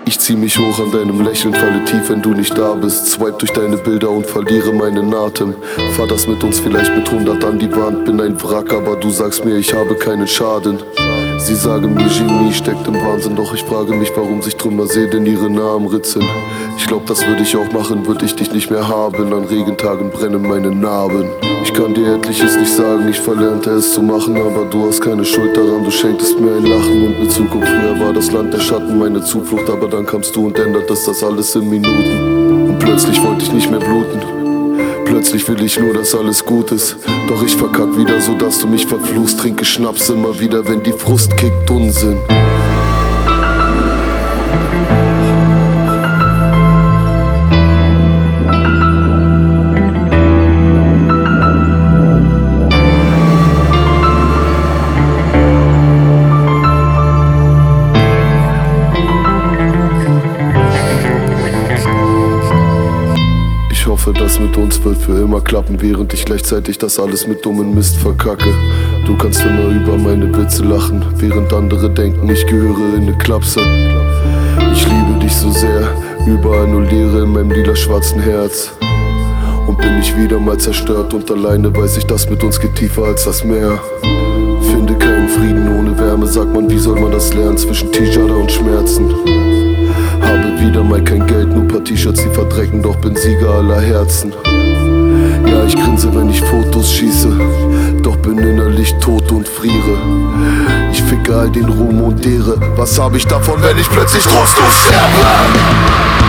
Ich zieh mich hoch an deinem Lächeln, falle tief, wenn du nicht da bist. Swipe durch deine Bilder und verliere meinen Atem. Fahr das mit uns vielleicht mit 100 an die Wand. Bin ein Wrack, aber du sagst mir, ich habe keinen Schaden. Sie sagen mir, Genie steckt im Wahnsinn. Doch ich frage mich, warum sich Trümmerseelen in ihre Namen ritzen. Ich glaub, das würde ich auch machen, würde ich dich nicht mehr haben. An Regentagen brennen meine Narben. Ich kann dir etliches nicht sagen, ich verlernte es zu machen. Aber du hast keine Schuld daran, du schenktest mir ein Lachen und eine Zukunft. Früher war das Land der Schatten meine Zuflucht, aber dann kamst du und ändertest das alles in Minuten. Und plötzlich wollte ich nicht mehr bluten. Plötzlich will ich nur, dass alles gut ist. Doch ich verkack wieder, so dass du mich verfluchst. Trinke Schnaps immer wieder, wenn die Frust kickt, Unsinn. Ich hoffe, das mit uns wird für immer klappen, während ich gleichzeitig das alles mit dummen Mist verkacke. Du kannst immer über meine Witze lachen, während andere denken, ich gehöre in eine Klapse. Ich liebe dich so sehr, überall nur Leere in meinem lila-schwarzen Herz. Und bin ich wieder mal zerstört und alleine weiß ich, das mit uns geht tiefer als das Meer. Finde keinen Frieden ohne Wärme, sagt man, wie soll man das lernen zwischen Tijara und Schmerzen? Habe wieder mal kein Geld, nur paar T-Shirts, die verdrecken, doch bin Sieger aller Herzen. Ja, ich grinse, wenn ich Fotos schieße, doch bin innerlich tot und friere. Ich ficke all den Ruhm und Ehre, was hab ich davon, wenn ich plötzlich trostlos sterbe?